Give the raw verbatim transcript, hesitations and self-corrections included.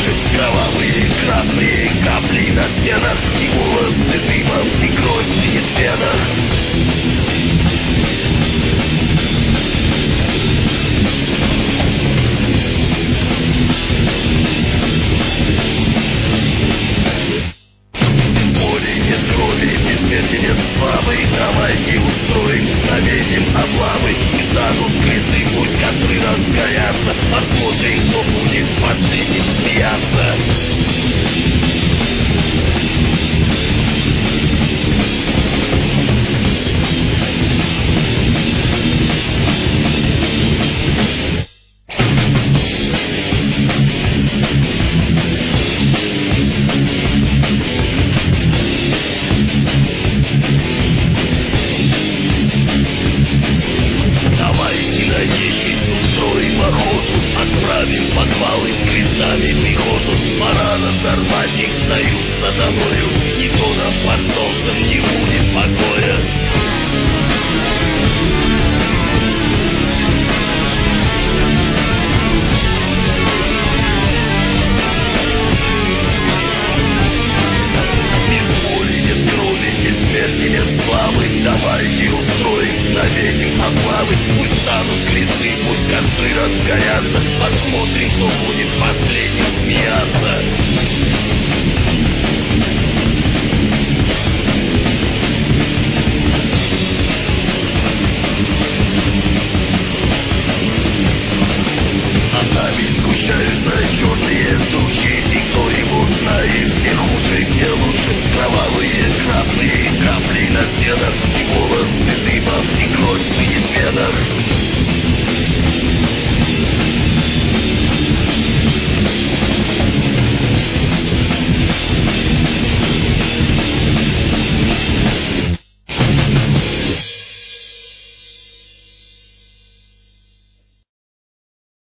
Кровавые красные капли на стенах, и волосы дымом, и кровь синит в венах. Боли нет крови, бессмертен славы, давайте устроим, заметим облавы, и станут крысы, пусть костры разгорятся, посмотрим, кто будет последним смеяться. Отправим подвалы с крестами пехоту, пора разорвать их союз с тобою. Никто нам под солнцем не будет покоя.